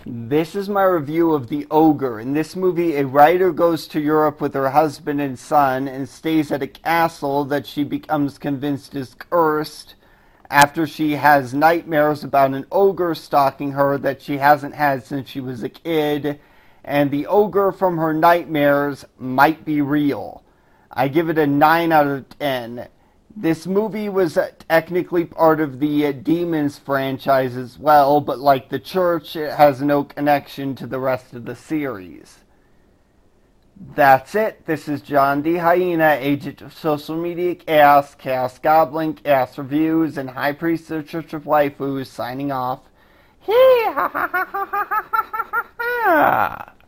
This is my review of The Ogre. In this movie, a writer goes to Europe with her husband and son and stays at a castle that she becomes convinced is cursed after she has nightmares about an ogre stalking her that she hasn't had since she was a kid, and the ogre from her nightmares might be real. I give it a 9 out of 10. This movie was technically part of the Demons franchise as well, but like The Church, it has no connection to the rest of the series. That's it. This is John D. Hyena, agent of social media Chaos Goblin, Chaos Reviews, and High Priest of the Church of Life, who is signing off. Hee ha ha ha ha ha ha ha.